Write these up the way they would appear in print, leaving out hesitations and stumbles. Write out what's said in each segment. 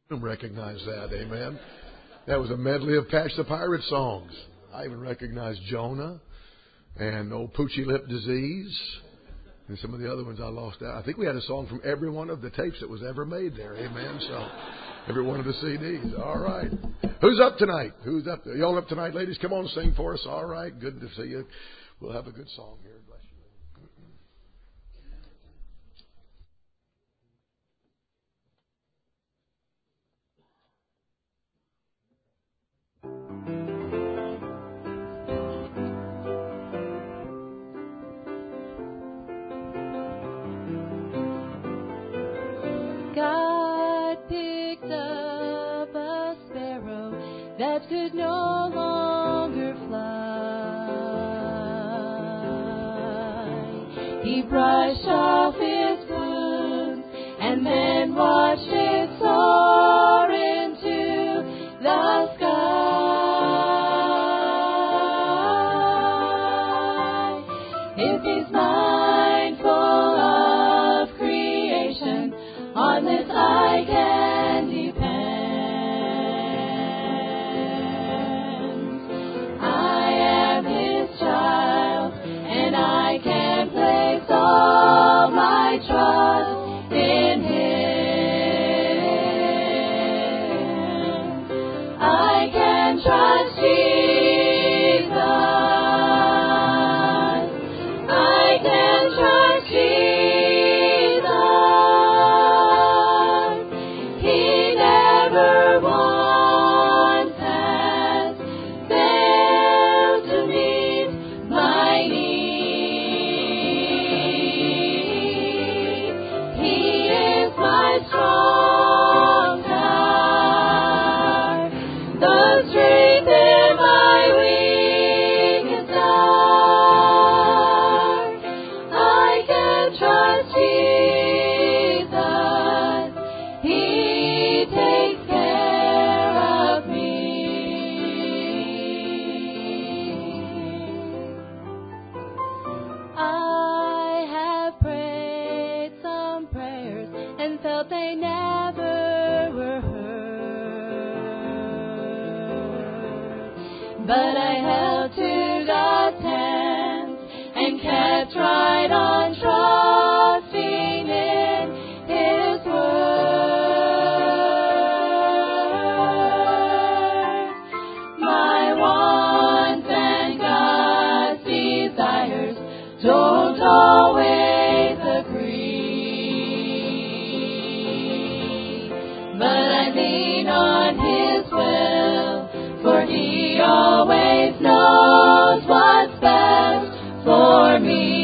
Recognize that, amen. That was a medley of Patch the Pirate songs. I even recognized Jonah and Old Poochie Lip Disease and some of the other ones I lost out. I think we had a song from every one of the tapes that was ever made there, amen. So every one of the CDs. All right. Who's up tonight? Who's up? Y'all up tonight, ladies? Come on, sing for us. All right. Good to see you. We'll have a good song here. Bless you. God picked up a sparrow that could no longer fly. He brushed off its wounds and then watched it soar into the sky. If he's mindful of creation, on this I can depend. I am His child, and I can place all my trust in Him. I can trust Jesus. I can trust Jesus. He never once has failed to meet my need. He is my strong tower, the strength in my weakest hour. I can trust Jesus. He takes care of me. I have prayed some prayers and felt they never were heard. But I held to God's hand and kept right on trusting in His word. My wants and God's desires don't always agree, but I lean on His will, for He always knows what's best for me.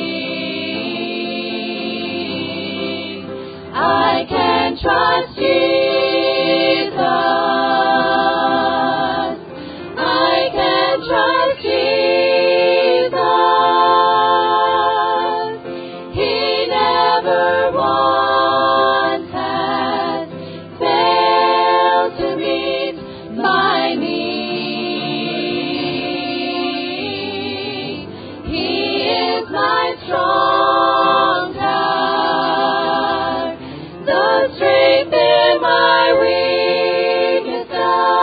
I can trust Jesus. I can trust Jesus. He never once has failed to meet my need. He is my strong tower, the strength in my weakest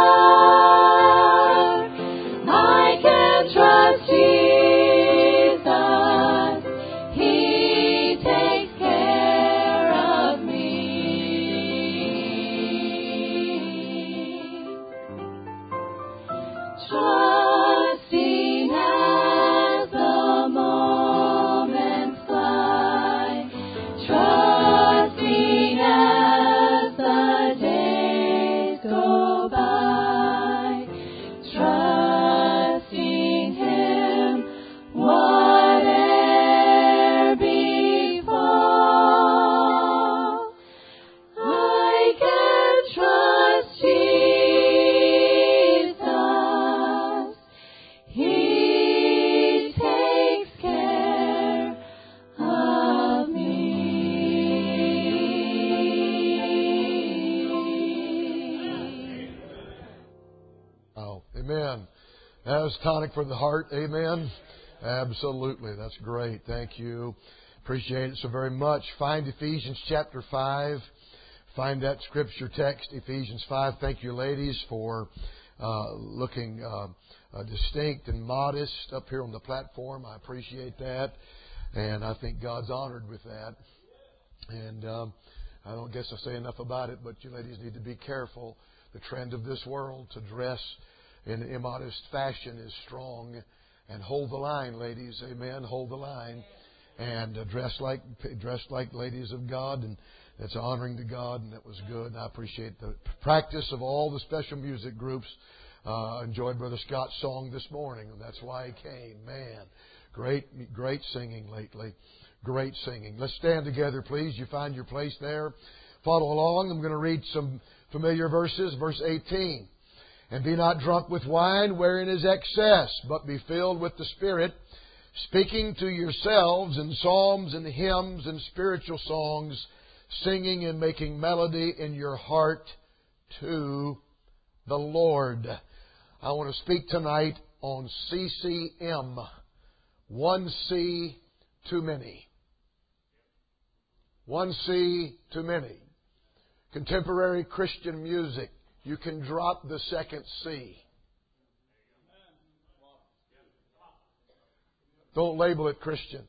hour. I can trust Jesus. He takes care of me. Trusting as the moments fly, trusting as the days go by, trusting Him, whate'er befall. I can trust Jesus. He takes care of me. Oh, amen. That was tonic for the heart. Amen. Absolutely. That's great. Thank you. Appreciate it so very much. Find Ephesians chapter 5. find that scripture text, Ephesians 5. Thank you, ladies, for looking distinct and modest up here on the platform. I appreciate that. And I think God's honored with that. And I don't guess I say enough about it, but you ladies need to be careful. The trend of this world to dress in immodest fashion is strong. And hold the line, ladies. Amen. Hold the line. And dress like ladies of God. And that's honoring to God. And that was good. And I appreciate the practice of all the special music groups. Enjoyed Brother Scott's song this morning. And that's why he came. Man, great singing lately. Great singing. Let's stand together, please. You find your place there. Follow along. I'm going to read some familiar verses. Verse 18. And be not drunk with wine, wherein is excess, but be filled with the Spirit, speaking to yourselves in psalms and hymns and spiritual songs, singing and making melody in your heart to the Lord. I want to speak tonight on CCM. One C, too many. One C, too many. Contemporary Christian music. You can drop the second C. Don't label it Christian.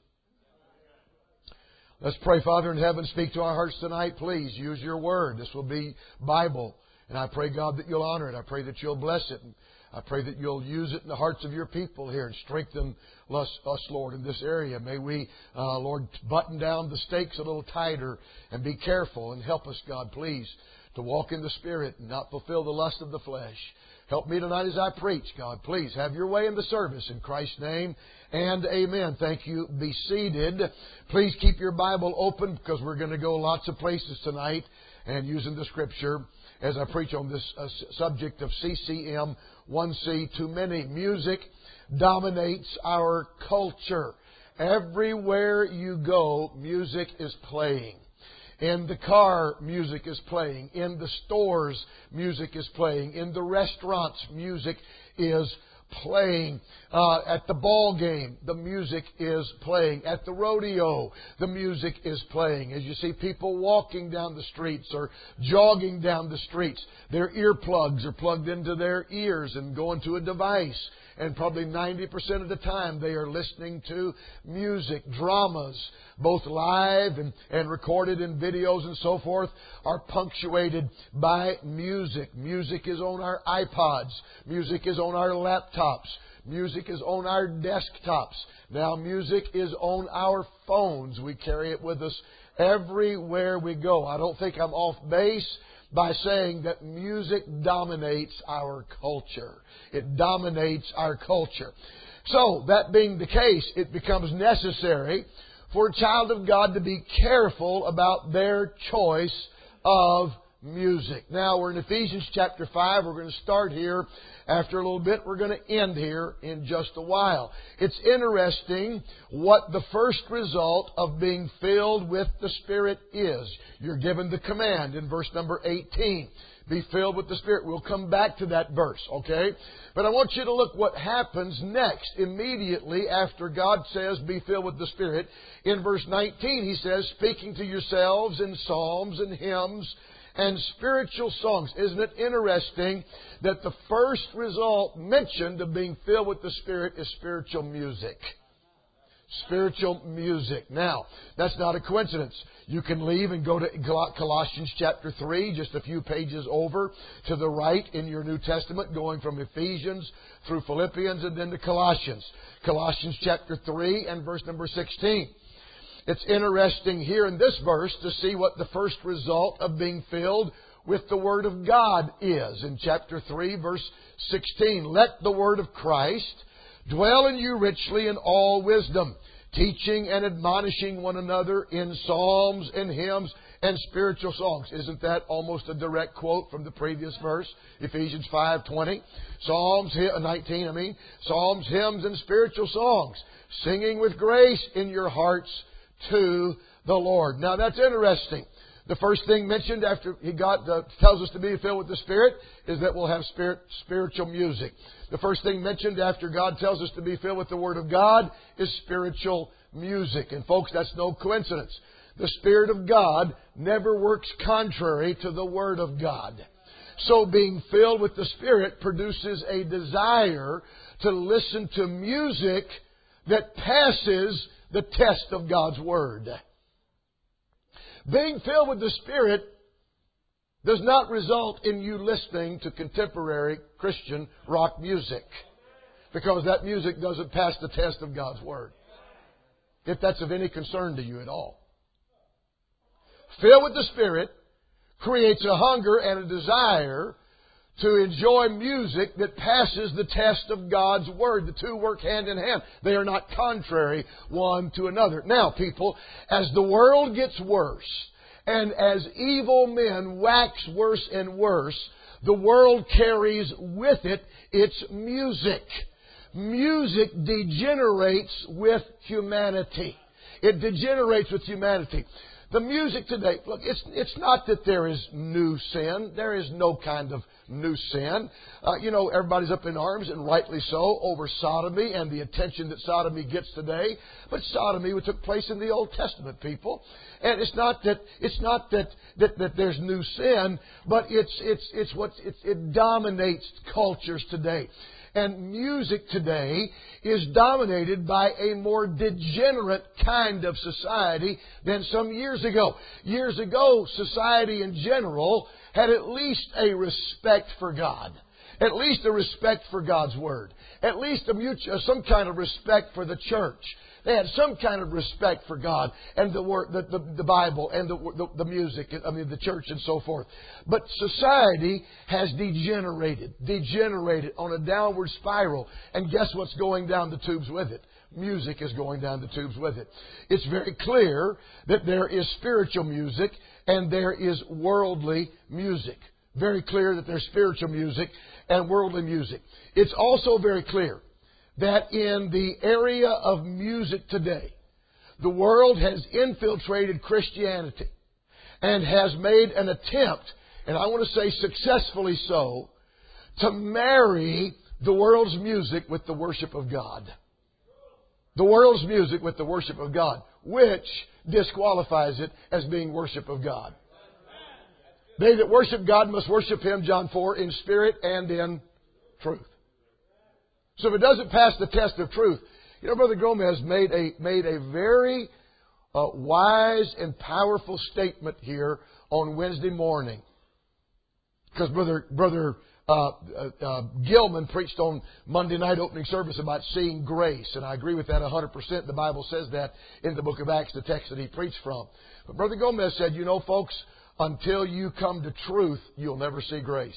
Let's pray. Father in heaven, speak to our hearts tonight. Please use your word. This will be Bible. And I pray, God, that you'll honor it. I pray that you'll bless it. And I pray that you'll use it in the hearts of your people here and strengthen us, Lord, in this area. May we, Lord, button down the stakes a little tighter and be careful and help us, God, please, to walk in the Spirit and not fulfill the lust of the flesh. Help me tonight as I preach, God. Please have your way in the service in Christ's name and amen. Thank you. Be seated. Please keep your Bible open because we're going to go lots of places tonight and using the Scripture as I preach on this subject of CCM, 1C, too many. Music dominates our culture. Everywhere you go, music is playing. In the car, music is playing. In the stores, music is playing. In the restaurants, music is playing. At the ball game, the music is playing. At the rodeo, the music is playing. As you see people walking down the streets or jogging down the streets, their earplugs are plugged into their ears and going to a device. And probably 90% of the time they are listening to music. Dramas, both live and recorded in videos and so forth, are punctuated by music. Music is on our iPods. Music is on our laptops. Music is on our desktops. Now music is on our phones. We carry it with us everywhere we go. I don't think I'm off base by saying that music dominates our culture. It dominates our culture. So, that being the case, it becomes necessary for a child of God to be careful about their choice of music. Now, we're in Ephesians chapter 5. We're going to start here. After a little bit, we're going to end here in just a while. It's interesting what the first result of being filled with the Spirit is. You're given the command in verse number 18. Be filled with the Spirit. We'll come back to that verse, okay? But I want you to look what happens next. Immediately after God says, be filled with the Spirit, in verse 19 He says, speaking to yourselves in psalms and hymns and spiritual songs. Isn't it interesting that the first result mentioned of being filled with the Spirit is spiritual music? Spiritual music. Now, that's not a coincidence. You can leave and go to Colossians chapter 3, just a few pages over to the right in your New Testament, going from Ephesians through Philippians and then to Colossians. Colossians chapter 3 and verse number 16. It's interesting here in this verse to see what the first result of being filled with the Word of God is. In chapter 3, verse 16, let the Word of Christ dwell in you richly in all wisdom, teaching and admonishing one another in psalms and hymns and spiritual songs. Isn't that almost a direct quote from the previous verse, Ephesians 5:20? Psalms 19, Psalms, hymns, and spiritual songs, singing with grace in your hearts to the Lord. Now that's interesting. The first thing mentioned after God tells us to be filled with the Spirit is that we'll have spiritual music. The first thing mentioned after God tells us to be filled with the Word of God is spiritual music. And folks, that's no coincidence. The Spirit of God never works contrary to the Word of God. So being filled with the Spirit produces a desire to listen to music that passes the test of God's Word. Being filled with the Spirit does not result in you listening to contemporary Christian rock music, because that music doesn't pass the test of God's Word, if that's of any concern to you at all. Filled with the Spirit creates a hunger and a desire to enjoy music that passes the test of God's Word. The two work hand in hand. They are not contrary one to another. Now, people, as the world gets worse, and as evil men wax worse and worse, the world carries with it its music. Music degenerates with humanity. It degenerates with humanity. The music today, look, it's not that there is new sin. There is no kind of new sin. Everybody's up in arms, and rightly so, over sodomy and the attention that sodomy gets today. But sodomy took place in the Old Testament, people. And it's not that there's new sin, but it dominates cultures today. And music today is dominated by a more degenerate kind of society than some years ago. Years ago, society in general had at least a respect for God. At least a respect for God's Word. At least some kind of respect for the church. They had some kind of respect for God and the Word, the Bible and the music, the church and so forth. But society has degenerated on a downward spiral. And guess what's going down the tubes with it? Music is going down the tubes with it. It's very clear that there is spiritual music and there is worldly music. Very clear that there's spiritual music and worldly music. It's also very clear that in the area of music today, the world has infiltrated Christianity and has made an attempt, and I want to say successfully so, to marry the world's music with the worship of God. The world's music with the worship of God, which disqualifies it as being worship of God. They that worship God must worship Him, John 4, in spirit and in truth. So if it doesn't pass the test of truth, Brother Gomez made a very wise and powerful statement here on Wednesday morning. Because Brother Gilman preached on Monday night opening service about seeing grace, and I agree with that 100%. The Bible says that in the book of Acts, the text that he preached from. But Brother Gomez said, folks, until you come to truth, you'll never see grace.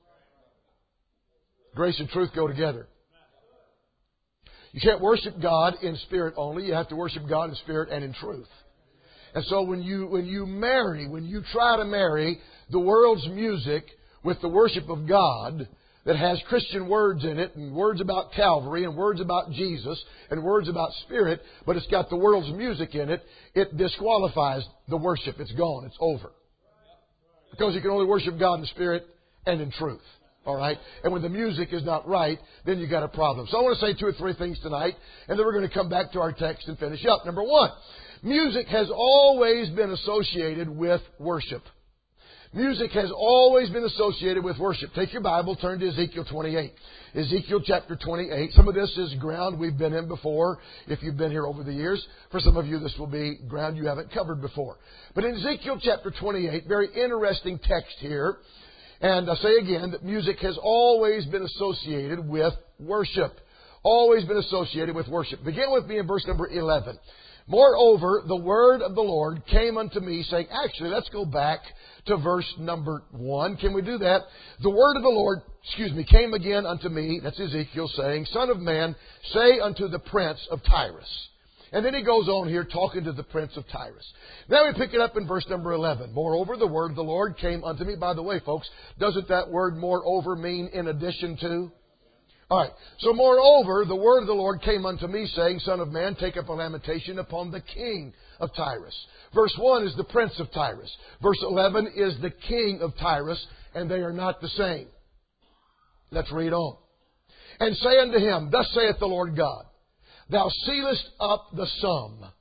Grace and truth go together. You can't worship God in spirit only. You have to worship God in spirit and in truth. And so when you try to marry the world's music with the worship of God that has Christian words in it, and words about Calvary, and words about Jesus, and words about Spirit, but it's got the world's music in it, it disqualifies the worship. It's gone. It's over. Because you can only worship God in spirit and in truth. All right? And when the music is not right, then you got a problem. So I want to say 2 or 3 things tonight, and then we're going to come back to our text and finish up. Number 1, music has always been associated with worship. Music has always been associated with worship. Take your Bible, turn to Ezekiel 28. Ezekiel chapter 28. Some of this is ground we've been in before, if you've been here over the years. For some of you, this will be ground you haven't covered before. But in Ezekiel chapter 28, very interesting text here. And I say again that music has always been associated with worship. Always been associated with worship. Begin with me in verse number 11. Moreover, the word of the Lord came unto me, saying, actually, let's go back to verse number 1. Can we do that? The word of the Lord, came again unto me, that's Ezekiel, saying, Son of man, say unto the prince of Tyrus. And then he goes on here talking to the prince of Tyrus. Now we pick it up in verse number 11. Moreover, the word of the Lord came unto me. By the way, folks, doesn't that word moreover mean in addition to? All right. So moreover, the word of the Lord came unto me, saying, Son of man, take up a lamentation upon the king of Tyrus. Verse 1 is the prince of Tyrus. Verse 11 is the king of Tyrus, and they are not the same. Let's read on. And say unto him, Thus saith the Lord God, Thou sealest up the sum,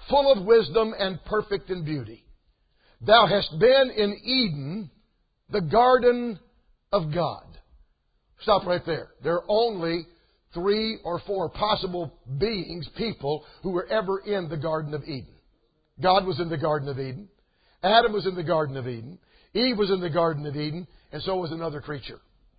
full of wisdom and perfect in beauty. Thou hast been in Eden, the garden of God. Stop right there. There are only 3 or 4 possible beings, people, who were ever in the Garden of Eden. God was in the Garden of Eden. Adam was in the Garden of Eden. Eve was in the Garden of Eden. And so was another creature.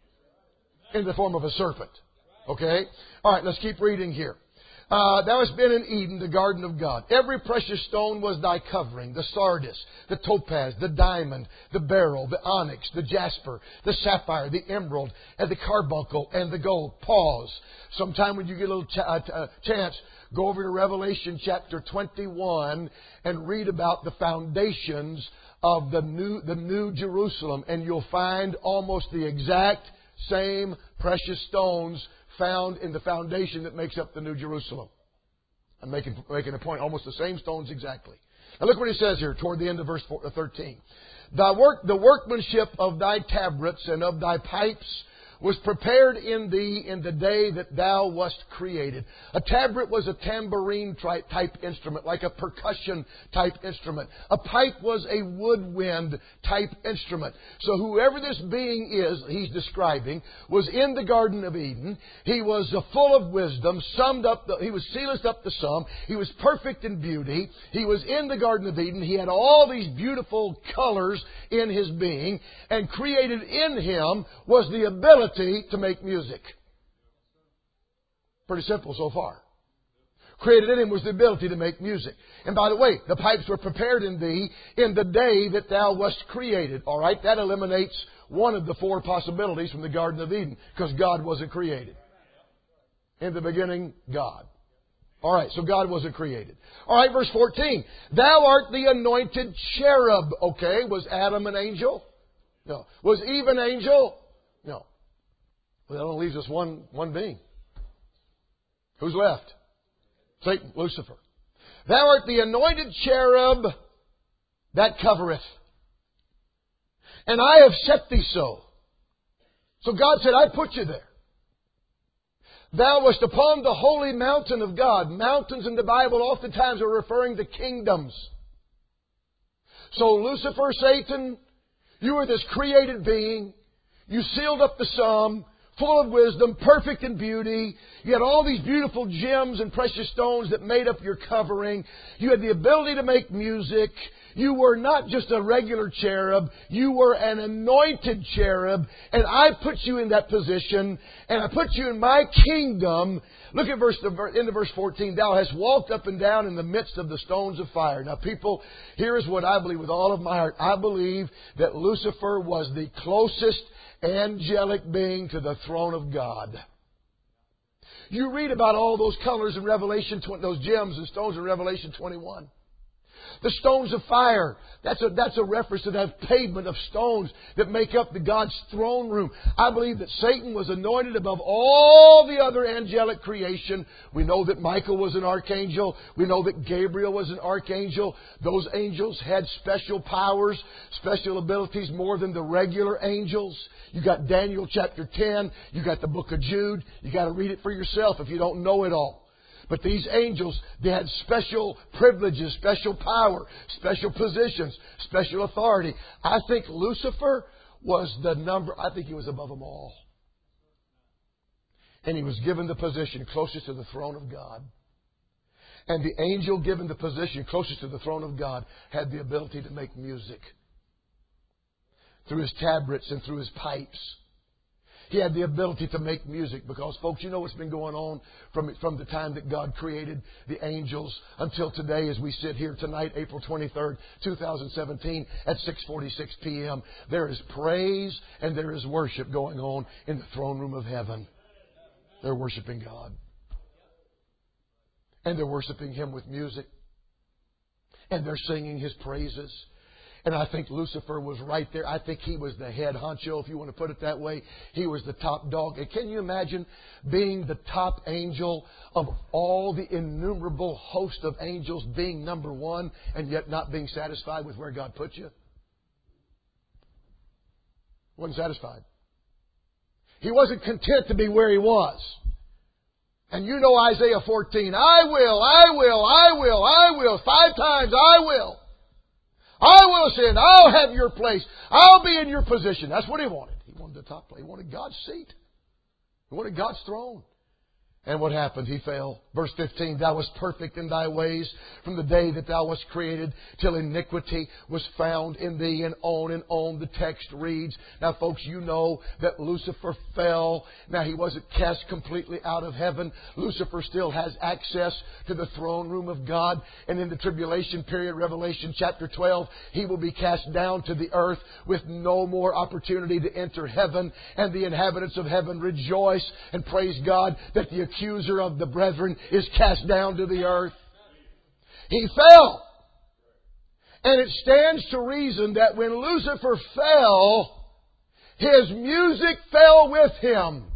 In the form of a serpent. Okay? All right, let's keep reading here. Thou hast been in Eden, the garden of God. Every precious stone was thy covering, the sardius, the topaz, the diamond, the beryl, the onyx, the jasper, the sapphire, the emerald, and the carbuncle, and the gold. Pause. Sometime when you get a little chance, go over to Revelation chapter 21 and read about the foundations of the new Jerusalem, and you'll find almost the exact same precious stones found in the foundation that makes up the New Jerusalem. I'm making a point. Almost the same stones exactly. Now look what he says here toward the end of verse 13. The workmanship of thy tabrets and of thy pipes was prepared in thee in the day that thou wast created. A tabret was a tambourine type instrument, like a percussion type instrument. A pipe was a woodwind type instrument. So whoever this being is, he's describing, was in the Garden of Eden. He was full of wisdom, he was sealeth up the sum. He was perfect in beauty. He was in the Garden of Eden. He had all these beautiful colors in his being, and created in him was the ability to make music. Pretty simple so far. Created in him was the ability to make music. And by the way, the pipes were prepared in thee in the day that thou wast created. All right, that eliminates one of the 4 possibilities from the Garden of Eden, because God wasn't created. In the beginning, God. All right, so God wasn't created. All right, verse 14. Thou art the anointed cherub. Okay, was Adam an angel? No. Was Eve an angel? No. Well, that only leaves us one being. Who's left? Satan, Lucifer. Thou art the anointed cherub that covereth. And I have set thee so. So God said, I put you there. Thou wast upon the holy mountain of God. Mountains in the Bible oftentimes are referring to kingdoms. So Lucifer, Satan, you were this created being. You sealed up the sum, full of wisdom, perfect in beauty. You had all these beautiful gems and precious stones that made up your covering. You had the ability to make music. You were not just a regular cherub. You were an anointed cherub. And I put you in that position. And I put you in my kingdom. Look at verse 14. Thou hast walked up and down in the midst of the stones of fire. Now people, here is what I believe with all of my heart. I believe that Lucifer was the closest angelic being to the throne of God. You read about all those colors in Revelation, those gems and stones in Revelation 21. The stones of fire, that's a reference to that pavement of stones that make up the God's throne room. I believe that Satan was anointed above all the other angelic creation. We know that Michael was an archangel. We know that Gabriel was an archangel. Those angels had special powers, special abilities more than the regular angels. You got Daniel chapter 10. You got the book of Jude. You got to read it for yourself if you don't know it all. But these angels, they had special privileges, special power, special positions, special authority. I think Lucifer was I think he was above them all. And he was given the position closest to the throne of God. And the angel given the position closest to the throne of God had the ability to make music through his tabrets and through his pipes. He had the ability to make music because, folks, you know what's been going on from the time that God created the angels until today as we sit here tonight, April 23rd, 2017 at 6:46 p.m. There is praise and there is worship going on in the throne room of heaven. They're worshiping God. And they're worshiping Him with music. And they're singing His praises. And I think Lucifer was right there. I think he was the head honcho, if you want to put it that way. He was the top dog. And can you imagine being the top angel of all the innumerable host of angels, being number one and yet not being satisfied with where God put you? Wasn't satisfied. He wasn't content to be where he was. And you know Isaiah 14, I will, I will, I will, I will. 5 times, I will. I will send. I'll have your place. I'll be in your position. That's what he wanted. He wanted the top place. He wanted God's seat. He wanted God's throne. And what happened? He fell. Verse 15, Thou wast perfect in thy ways from the day that thou wast created till iniquity was found in thee. And on the text reads. Now folks, you know that Lucifer fell. Now he wasn't cast completely out of heaven. Lucifer still has access to the throne room of God. And in the tribulation period, Revelation chapter 12, he will be cast down to the earth with no more opportunity to enter heaven. And the inhabitants of heaven rejoice and praise God that the accuser of the brethren is cast down to the earth. He fell. And it stands to reason that when Lucifer fell, his music fell with him.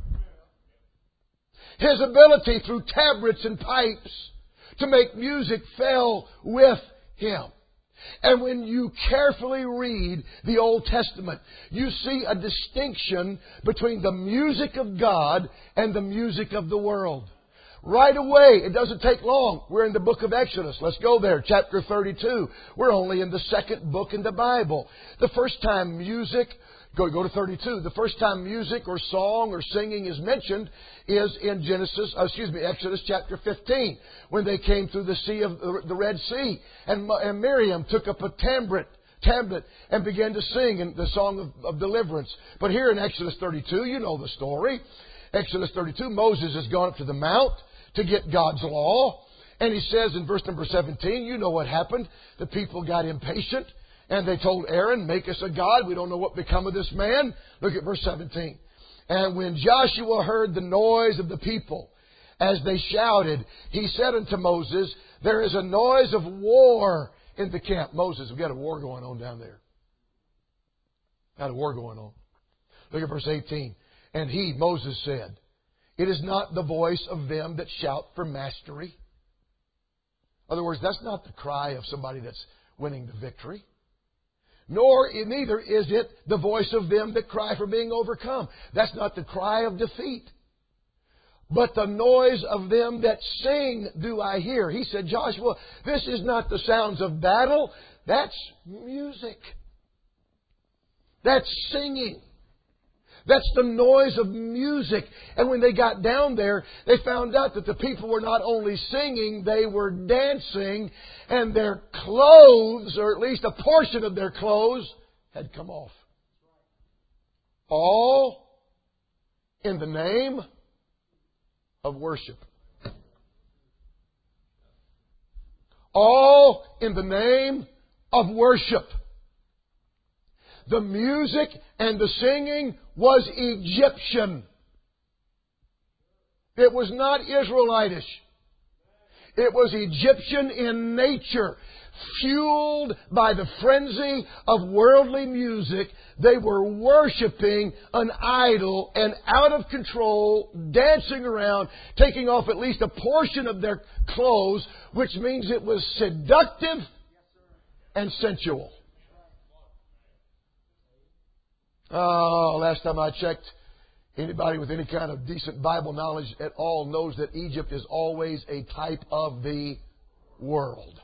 His ability through tabrets and pipes to make music fell with him. And when you carefully read the Old Testament, you see a distinction between the music of God and the music of the world. Right away, it doesn't take long. We're in the book of Exodus. Let's go there. Chapter 32. We're only in the second book in the Bible. The first time music, go to 32. The first time music or song or singing is mentioned is in Exodus chapter 15. When they came through the sea of the Red Sea. And Miriam took up a tablet and began to sing in the song of deliverance. But here in Exodus 32, you know the story. Exodus 32, Moses has gone up to the mount to get God's law. And he says in verse number 17, you know what happened. The people got impatient and they told Aaron, make us a god. We don't know what become of this man. Look at verse 17. And when Joshua heard the noise of the people as they shouted, he said unto Moses, there is a noise of war in the camp. Moses, we've got a war going on down there. Got a war going on. Look at verse 18. And he, Moses, said, it is not the voice of them that shout for mastery. In other words, that's not the cry of somebody that's winning the victory. Neither is it the voice of them that cry for being overcome. That's not the cry of defeat. But the noise of them that sing do I hear. He said, Joshua, this is not the sounds of battle. That's music. That's singing. That's the noise of music. And when they got down there, they found out that the people were not only singing, they were dancing. And their clothes, or at least a portion of their clothes, had come off. All in the name of worship. All in the name of worship. The music and the singing was Egyptian. It was not Israelitish. It was Egyptian in nature. Fueled by the frenzy of worldly music, they were worshiping an idol and out of control, dancing around, taking off at least a portion of their clothes, which means it was seductive and sensual. Last time I checked, anybody with any kind of decent Bible knowledge at all knows that Egypt is always a type of the world.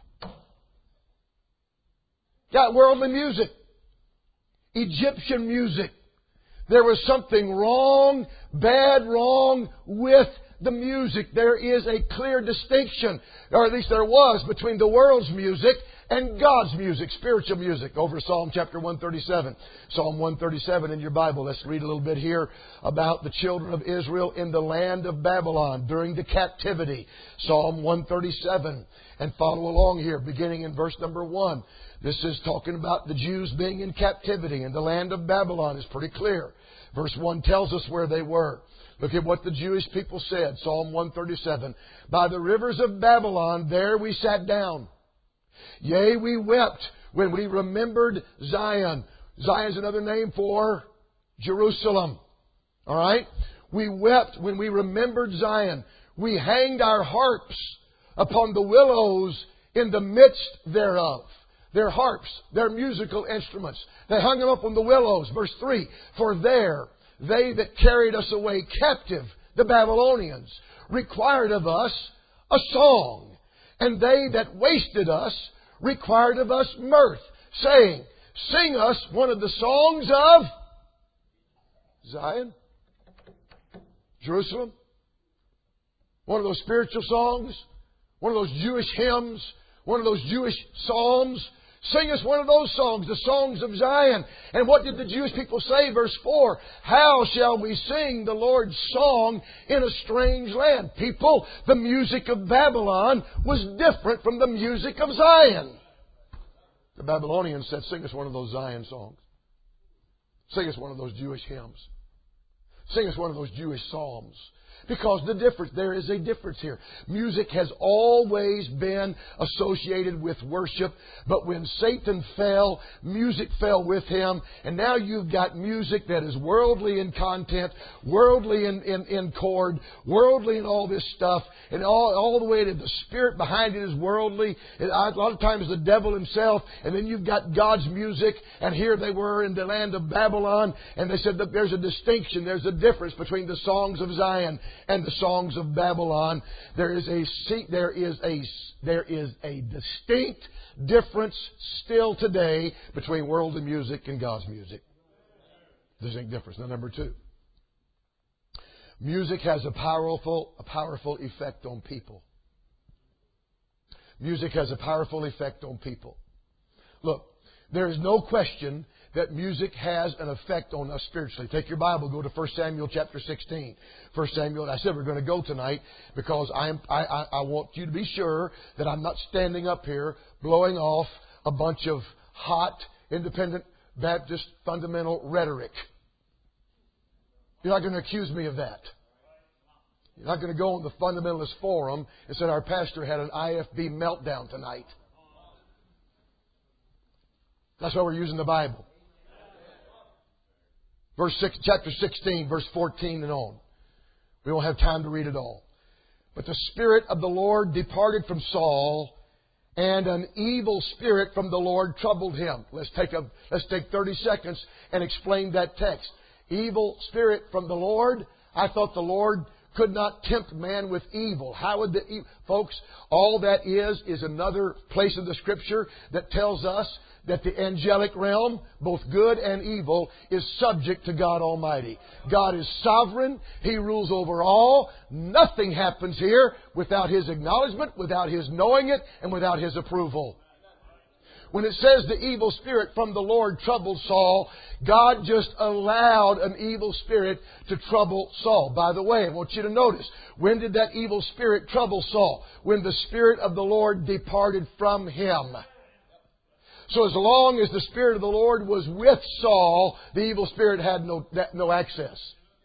Got worldly music. Egyptian music. There was something wrong with the music. There is a clear distinction, or at least there was, between the world's music and God's music, spiritual music. Over Psalm chapter 137. Psalm 137 in your Bible. Let's read a little bit here about the children of Israel in the land of Babylon during the captivity. Psalm 137. And follow along here, beginning in verse number 1. This is talking about the Jews being in captivity in the land of Babylon. It's pretty clear. Verse 1 tells us where they were. Look at what the Jewish people said. Psalm 137. By the rivers of Babylon, there we sat down. Yea, we wept when we remembered Zion. Zion's another name for Jerusalem. All right? We wept when we remembered Zion. We hanged our harps upon the willows in the midst thereof. Their harps, their musical instruments. They hung them up on the willows. Verse 3. For there they that carried us away captive, the Babylonians, required of us a song, and they that wasted us required of us mirth, saying, sing us one of the songs of Zion, Jerusalem. One of those spiritual songs, one of those Jewish hymns, one of those Jewish psalms. Sing us one of those songs, the songs of Zion. And what did the Jewish people say? Verse 4, how shall we sing the Lord's song in a strange land? People, the music of Babylon was different from the music of Zion. The Babylonians said, sing us one of those Zion songs. Sing us one of those Jewish hymns. Sing us one of those Jewish psalms. Because there is a difference here. Music has always been associated with worship, but when Satan fell, music fell with him, and now you've got music that is worldly in content, worldly in chord, worldly in all this stuff, and all the way to the spirit behind it is worldly. A lot of times the devil himself, and then you've got God's music, and here they were in the land of Babylon, and they said that there's a distinction, there's a difference between the songs of Zion and the songs of Babylon. There is a distinct difference still today between worldly music and God's music. Distinct difference. Now, number 2. Music has a powerful effect on people. Music has a powerful effect on people. Look, there is no question that music has an effect on us spiritually. Take your Bible, go to 1 Samuel chapter 16. 1 Samuel, I said we're going to go tonight because I want you to be sure that I'm not standing up here blowing off a bunch of hot, independent Baptist fundamental rhetoric. You're not going to accuse me of that. You're not going to go on the fundamentalist forum and say our pastor had an IFB meltdown tonight. That's why we're using the Bible. Chapter 16, verse 14 and on. We won't have time to read it all. But the Spirit of the Lord departed from Saul, and an evil spirit from the Lord troubled him. Let's take 30 seconds and explain that text. Evil spirit from the Lord. I thought the Lord could not tempt man with evil. How would folks, all that is another place in the Scripture that tells us that the angelic realm, both good and evil, is subject to God Almighty. God is sovereign. He rules over all. Nothing happens here without His acknowledgement, without His knowing it, and without His approval. When it says the evil spirit from the Lord troubled Saul, God just allowed an evil spirit to trouble Saul. By the way, I want you to notice, when did that evil spirit trouble Saul? When the Spirit of the Lord departed from him. So as long as the Spirit of the Lord was with Saul, the evil spirit had no access.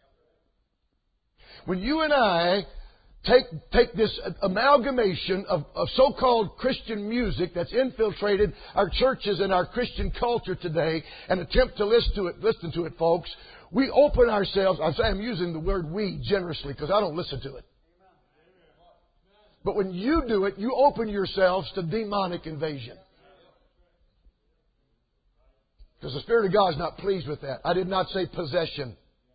When you and I take this amalgamation of so-called Christian music that's infiltrated our churches and our Christian culture today and attempt to listen to it, folks, we open ourselves, I'm using the word we generously because I don't listen to it. But when you do it, you open yourselves to demonic invasion. Because the Spirit of God is not pleased with that. I did not say possession.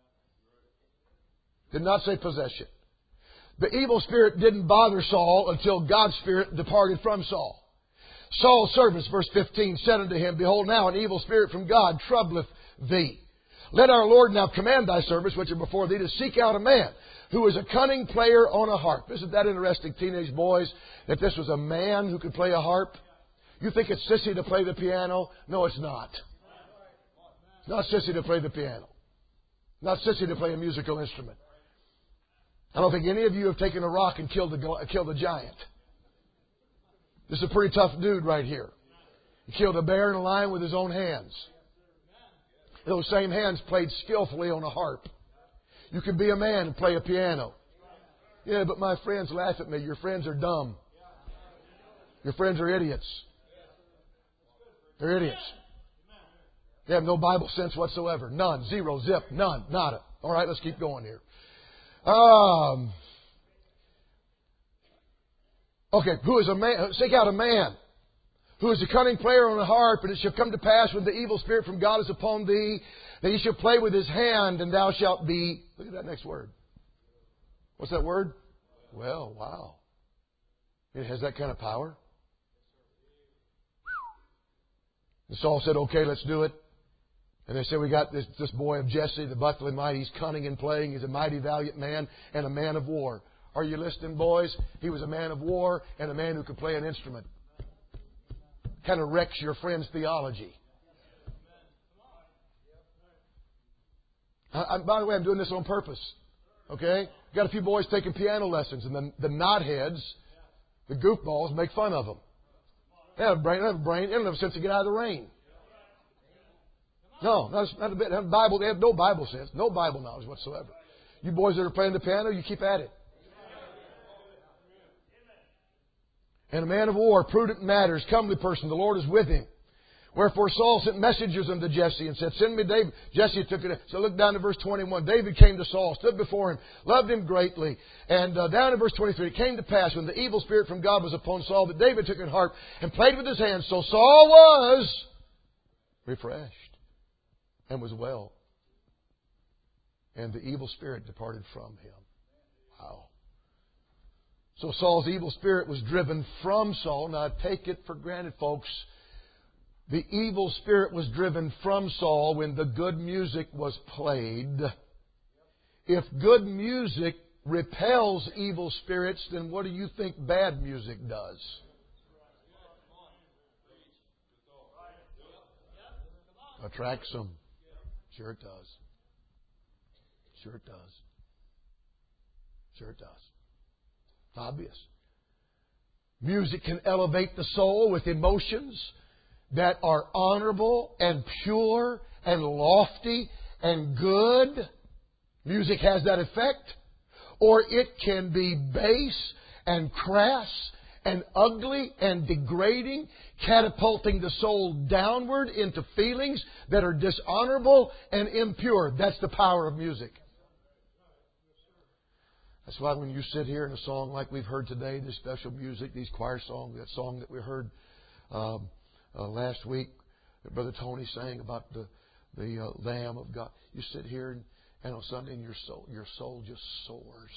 Did not say possession. The evil spirit didn't bother Saul until God's Spirit departed from Saul. Saul's servants, verse 15, said unto him, Behold, now an evil spirit from God troubleth thee. Let our Lord now command thy servants, which are before thee, to seek out a man who is a cunning player on a harp. Isn't that interesting, teenage boys, that this was a man who could play a harp? You think it's sissy to play the piano? No, it's not. It's not sissy to play the piano. Not sissy to play a musical instrument. I don't think any of you have taken a rock and killed a giant. This is a pretty tough dude right here. He killed a bear and a lion with his own hands. Those same hands played skillfully on a harp. You can be a man and play a piano. Yeah, but my friends laugh at me. Your friends are dumb. Your friends are idiots. They're idiots. They have no Bible sense whatsoever. None. Zero. Zip. None. Nada. All right, let's keep going here. Okay, who is a man? Seek out a man who is a cunning player on a harp, and it shall come to pass when the evil spirit from God is upon thee, that he shall play with his hand, and thou shalt be. Look at that next word. What's that word? Well, wow. It has that kind of power. And Saul said, okay, let's do it. And they said, we got this boy of Jesse, the Bethlehem mighty. He's cunning in playing. He's a mighty valiant man and a man of war. Are you listening, boys? He was a man of war and a man who could play an instrument. Kind of wrecks your friend's theology. By the way, I'm doing this on purpose. Okay? Got a few boys taking piano lessons, and the knotheads, the goofballs, make fun of them. They have a brain. They don't have a sense to get out of the rain. No, not a bit. They have no Bible sense, no Bible knowledge whatsoever. You boys that are playing the piano, you keep at it. And a man of war, prudent in matters, comely person, the Lord is with him. Wherefore Saul sent messengers unto Jesse and said, send me David. Jesse took it. So look down to verse 21. David came to Saul, stood before him, loved him greatly. And down in verse 23, it came to pass when the evil spirit from God was upon Saul that David took an harp and played with his hands. So Saul was refreshed and was well. And the evil spirit departed from him. Wow. So Saul's evil spirit was driven from Saul. Now take it for granted, folks. The evil spirit was driven from Saul when the good music was played. If good music repels evil spirits, then what do you think bad music does? Attracts them. Sure it does. Sure it does. Sure it does. It's obvious. Music can elevate the soul with emotions that are honorable and pure and lofty and good. Music has that effect. Or it can be base and crass and ugly and degrading, catapulting the soul downward into feelings that are dishonorable and impure. That's the power of music. That's why when you sit here in a song like we've heard today, this special music, these choir songs, that song that we heard last week that Brother Tony sang about the Lamb of God. You sit here and on Sunday and your soul just soars.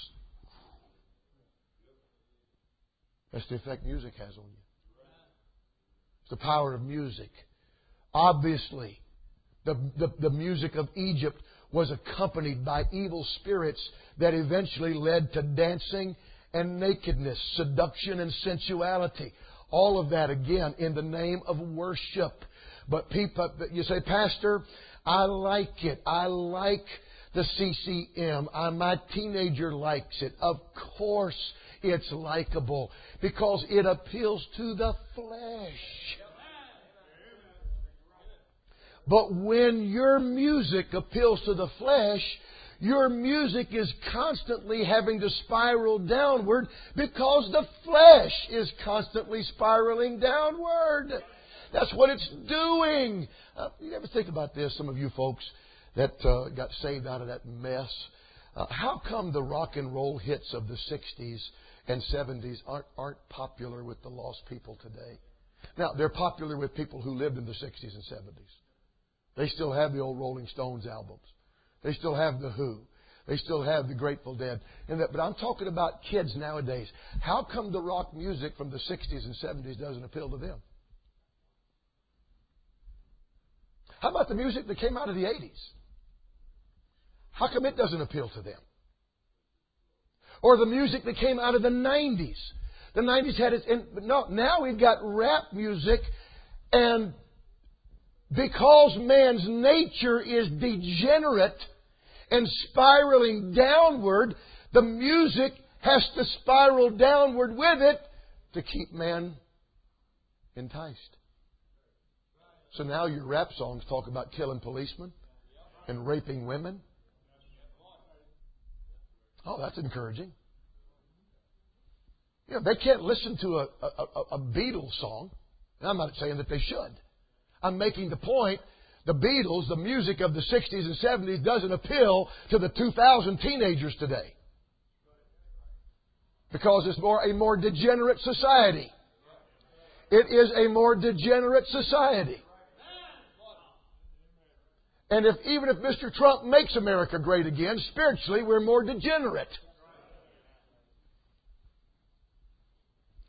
That's the effect music has on you. It's the power of music. Obviously, the music of Egypt was accompanied by evil spirits that eventually led to dancing and nakedness, seduction and sensuality. All of that, again, in the name of worship. But people, you say, Pastor, I like it. I like the CCM. My teenager likes it. Of course it's likable because it appeals to the flesh. But when your music appeals to the flesh, your music is constantly having to spiral downward because the flesh is constantly spiraling downward. That's what it's doing. You ever think about this, some of you folks that got saved out of that mess? How come the rock and roll hits of the 60s and 70s aren't popular with the lost people today? Now, they're popular with people who lived in the 60s and 70s. They still have the old Rolling Stones albums. They still have The Who. They still have the Grateful Dead. But I'm talking about kids nowadays. How come the rock music from the 60s and 70s doesn't appeal to them? How about the music that came out of the 80s? How come it doesn't appeal to them? Or the music that came out of the 90s. The 90s had its... No, now we've got rap music, and because man's nature is degenerate and spiraling downward, the music has to spiral downward with it to keep man enticed. So now your rap songs talk about killing policemen and raping women. Oh, that's encouraging. You know, they can't listen to a Beatles song. And I'm not saying that they should. I'm making the point, the Beatles, the music of the 60s and 70s doesn't appeal to the 2000 teenagers today. Because it's a more degenerate society. It is a more degenerate society. And even if Mr. Trump makes America great again, spiritually we're more degenerate.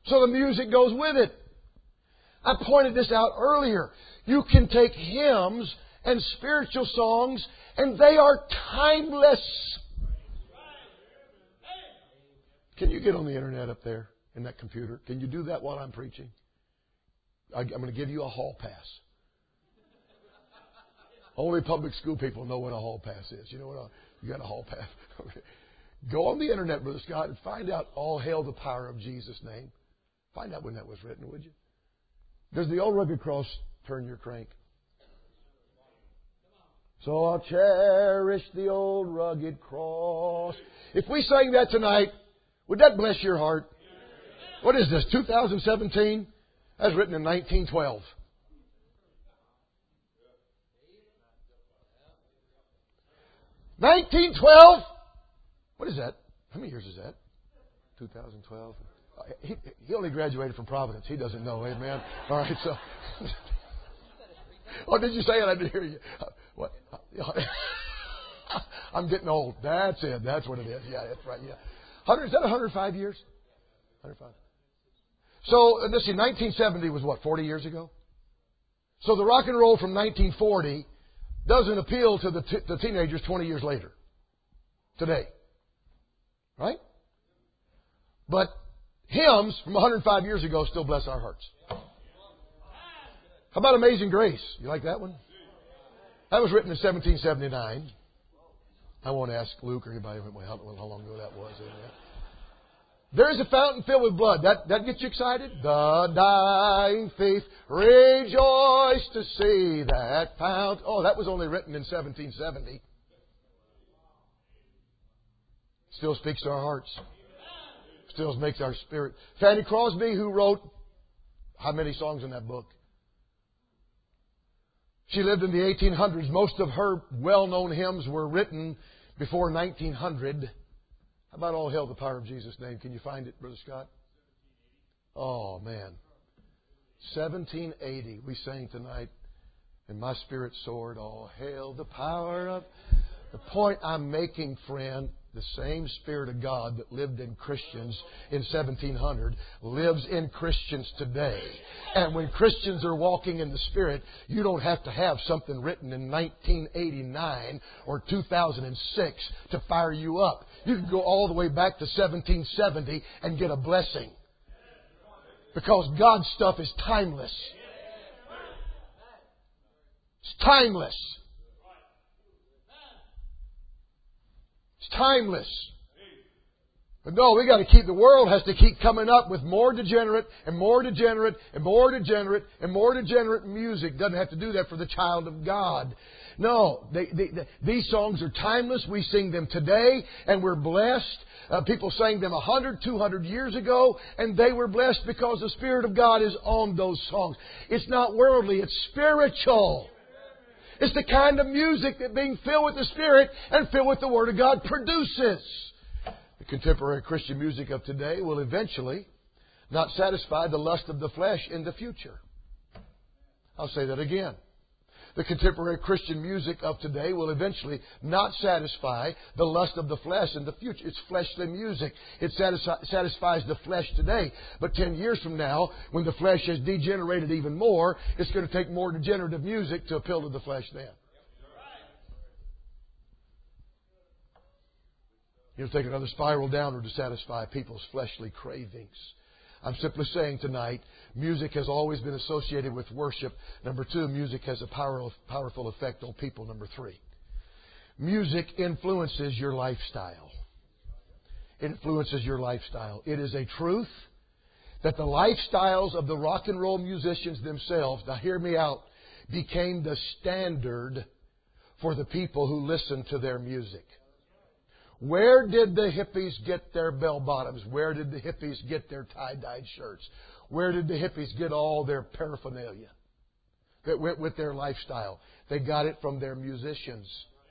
So the music goes with it. I pointed this out earlier. You can take hymns and spiritual songs, and they are timeless. Can you get on the internet up there in that computer? Can you do that while I'm preaching? I'm going to give you a hall pass. Only public school people know what a hall pass is. You know what? You got a hall pass. Okay. Go on the internet, Brother Scott, and find out all hail the power of Jesus' name. Find out when that was written, would you? Does the old rugged cross turn your crank? So I'll cherish the old rugged cross. If we sang that tonight, would that bless your heart? What is this, 2017? That was written in 1912. (1912). What is that? How many years is that? 2012. He only graduated from Providence. He doesn't know. Amen. All right. So. Oh, did you say it? I didn't hear you. What? I'm getting old. That's it. That's what it is. Yeah, that's right. Yeah. Is that 105 years? 105. So, let's see. 1970 was what? 40 years ago. So the rock and roll from 1940 doesn't appeal to the teenagers 20 years later. Today. Right? But hymns from 105 years ago still bless our hearts. How about Amazing Grace? You like that one? That was written in 1779. I won't ask Luke or anybody how long ago that was. There is a fountain filled with blood. That gets you excited? The dying thief rejoiced to see that fountain. Oh, that was only written in 1770. Still speaks to our hearts. Still makes our spirit. Fanny Crosby, who wrote how many songs in that book? She lived in the 1800s. Most of her well-known hymns were written before 1900. How about All Hail the Power of Jesus' Name? Can you find it, Brother Scott? Oh, man. 1780. We sang tonight, and my spirit soared. All hail the power of... The point I'm making, friend, the same Spirit of God that lived in Christians in 1700 lives in Christians today. And when Christians are walking in the Spirit, you don't have to have something written in 1989 or 2006 to fire you up. You can go all the way back to 1770 and get a blessing. Because God's stuff is timeless. It's timeless. It's timeless. But no, we got to keep, the world has to keep coming up with more degenerate and more degenerate and more degenerate and more degenerate music. Doesn't have to do that for the child of God. No, these songs are timeless. We sing them today and we're blessed. People sang them 100, 200 years ago and they were blessed because the Spirit of God is on those songs. It's not worldly, it's spiritual. It's the kind of music that being filled with the Spirit and filled with the Word of God produces. The contemporary Christian music of today will eventually not satisfy the lust of the flesh in the future. I'll say that again. The contemporary Christian music of today will eventually not satisfy the lust of the flesh in the future. It's fleshly music. It satisfies the flesh today. But 10 years from now, when the flesh has degenerated even more, it's going to take more degenerative music to appeal to the flesh then. It'll take another spiral downward to satisfy people's fleshly cravings. I'm simply saying tonight, music has always been associated with worship. Number 2, music has a powerful effect on people. Number 3, music influences your lifestyle. It influences your lifestyle. It is a truth that the lifestyles of the rock and roll musicians themselves, now hear me out, became the standard for the people who listened to their music. Where did the hippies get their bell bottoms? Where did the hippies get their tie-dyed shirts? Where did the hippies get all their paraphernalia that went with their lifestyle? They got it from their musicians.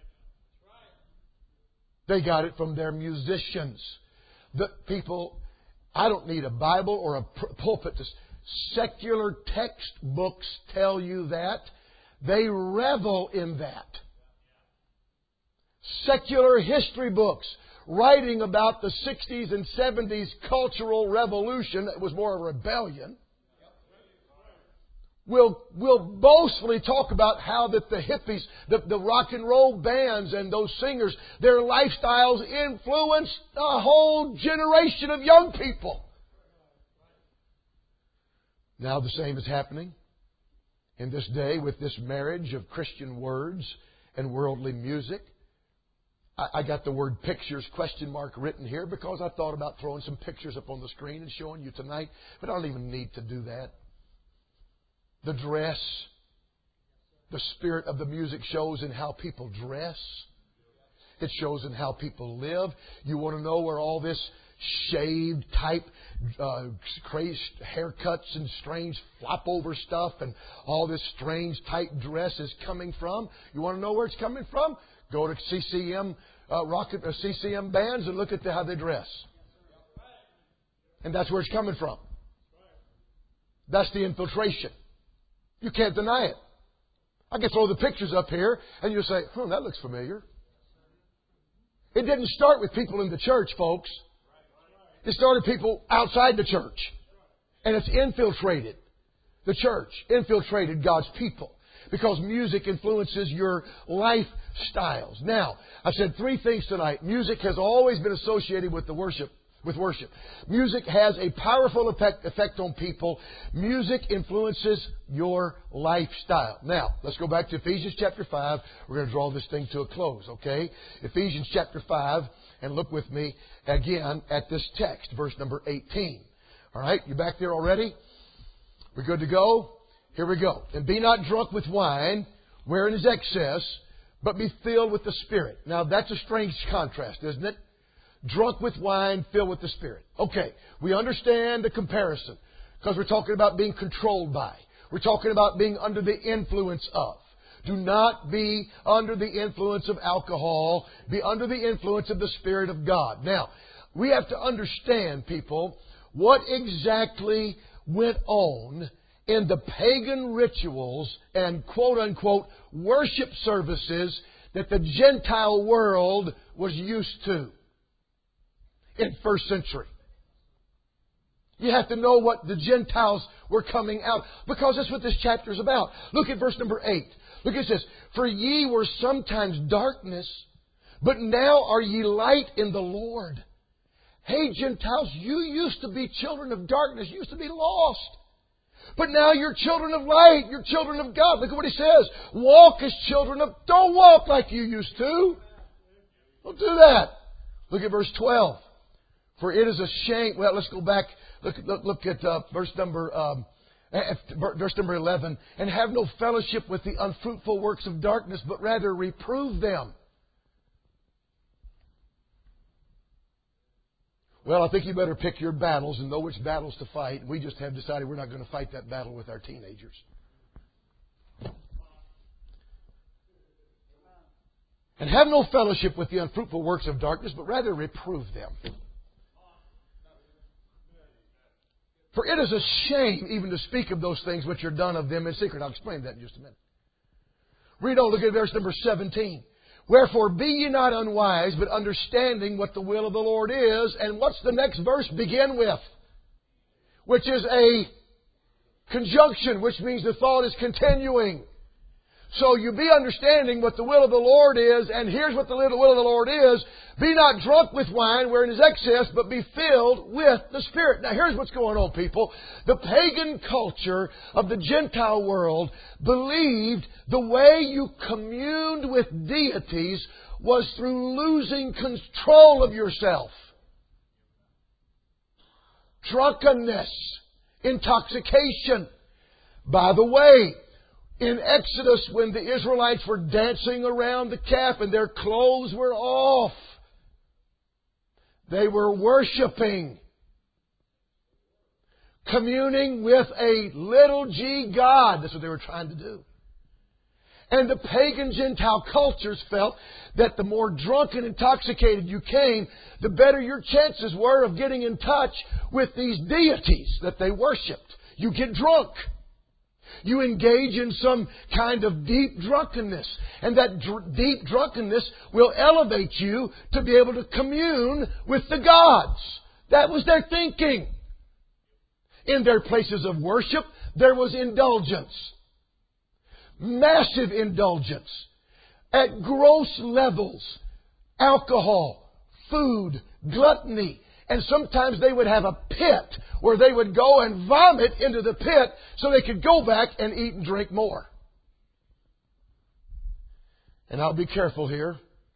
They got it from their musicians. The people, I don't need a Bible or a pulpit. Secular textbooks tell you that. They revel in that. Secular history books writing about the 60s and 70s cultural revolution that was more a rebellion, will boastfully talk about how that the hippies, the rock and roll bands and those singers, their lifestyles influenced a whole generation of young people. Now the same is happening in this day with this marriage of Christian words and worldly music. I got the word pictures question mark written here because I thought about throwing some pictures up on the screen and showing you tonight, but I don't even need to do that. The dress, the spirit of the music shows in how people dress. It shows in how people live. You want to know where all this shaved type, crazy haircuts and strange flop over stuff and all this strange type dress is coming from? You want to know where it's coming from? Go to CCM CCM bands and look at how they dress. And that's where it's coming from. That's the infiltration. You can't deny it. I can throw the pictures up here and you'll say, that looks familiar. It didn't start with people in the church, folks. It started people outside the church. And it's infiltrated the church, infiltrated God's people. Because music influences your lifestyles. Now, I said 3 things tonight. Music has always been associated with worship. Music has a powerful effect on people. Music influences your lifestyle. Now, let's go back to Ephesians chapter 5. We're going to draw this thing to a close, okay? Ephesians chapter 5, and look with me again at this text, verse number 18. All right, you back there already? We're good to go? Here we go. And be not drunk with wine, wherein is excess, but be filled with the Spirit. Now, that's a strange contrast, isn't it? Drunk with wine, filled with the Spirit. Okay, we understand the comparison because we're talking about being controlled by. We're talking about being under the influence of. Do not be under the influence of alcohol. Be under the influence of the Spirit of God. Now, we have to understand, people, what exactly went on in the pagan rituals and quote-unquote worship services that the Gentile world was used to in first century. You have to know what the Gentiles were coming out, because that's what this chapter is about. Look at verse number 8. Look, it says, for ye were sometimes darkness, but now are ye light in the Lord. Hey, Gentiles, you used to be children of darkness. You used to be lost. But now you're children of light. You're children of God. Look at what he says. Walk as children of... Don't walk like you used to. Don't do that. Look at verse 12. For it is a shame... Well, let's go back. Look at verse number 11. And have no fellowship with the unfruitful works of darkness, but rather reprove them. Well, I think you better pick your battles and know which battles to fight. We just have decided we're not going to fight that battle with our teenagers. And have no fellowship with the unfruitful works of darkness, but rather reprove them. For it is a shame even to speak of those things which are done of them in secret. I'll explain that in just a minute. Read on, look at verse number 17. Wherefore be ye not unwise, but understanding what the will of the Lord is. And what's the next verse begin with? Which is a conjunction, which means the thought is continuing. So you be understanding what the will of the Lord is, and here's what the will of the Lord is. Be not drunk with wine wherein is excess, but be filled with the Spirit. Now here's what's going on, people. The pagan culture of the Gentile world believed the way you communed with deities was through losing control of yourself. Drunkenness, intoxication. By the way, in Exodus, when the Israelites were dancing around the calf and their clothes were off, they were worshiping, communing with a little g God. That's what they were trying to do. And the pagan Gentile cultures felt that the more drunk and intoxicated you came, the better your chances were of getting in touch with these deities that they worshipped. You get drunk. You engage in some kind of deep drunkenness. And that deep drunkenness will elevate you to be able to commune with the gods. That was their thinking. In their places of worship, there was indulgence. Massive indulgence. At gross levels. Alcohol, food, gluttony. And sometimes they would have a pit where they would go and vomit into the pit so they could go back and eat and drink more. And I'll be careful here.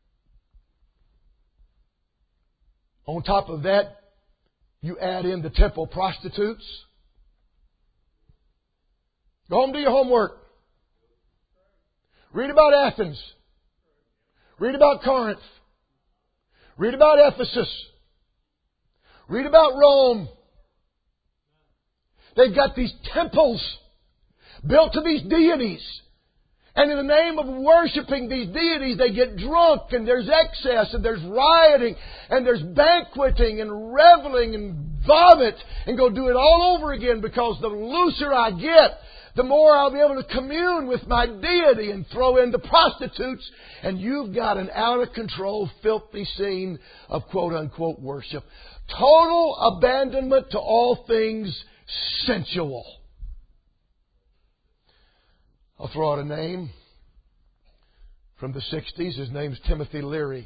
On top of that, you add in the temple prostitutes. Go home, do your homework. Read about Athens. Read about Corinth. Read about Ephesus. Read about Rome. They've got these temples built to these deities. And in the name of worshiping these deities, they get drunk and there's excess and there's rioting and there's banqueting and reveling and vomit and go do it all over again, because the looser I get, the more I'll be able to commune with my deity, and throw in the prostitutes, and you've got an out-of-control, filthy scene of quote-unquote worship. Total abandonment to all things sensual. I'll throw out a name from the 60s. His name's Timothy Leary.